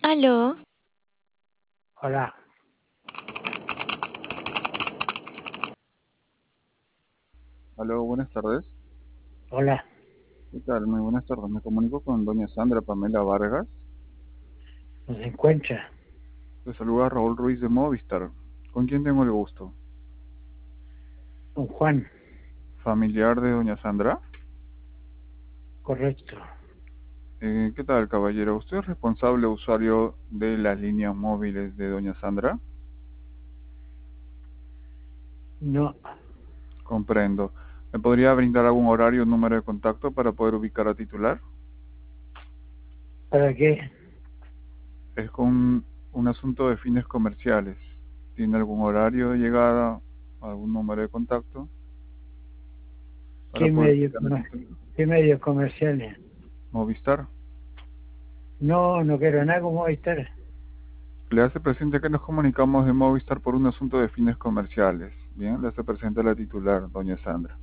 Aló, Hola, Aló, buenas tardes. hola, ¿Qué tal? Muy buenas tardes. Me comunico con doña Sandra Pamela Vargas. ¿no se encuentra? Le saluda Raúl Ruiz de Movistar. ¿Con quién tengo el gusto? Don Juan, ¿Familiar de doña Sandra? correcto. ¿Qué tal, caballero? ¿Usted es responsable usuario de las líneas móviles de doña Sandra? No, Comprendo. ¿Me podría brindar algún horario o número de contacto para poder ubicar a titular? ¿para qué? Es con un asunto de fines comerciales. ¿Tiene algún horario de llegada? ¿Algún número de contacto para ¿Qué poder medios, ubicar a titular? qué medios comerciales? Movistar. No, no quiero nada como estar. Le hace presente que nos comunicamos de Movistar por un asunto de fines comerciales. Bien, le hace presente a la titular, doña Sandra.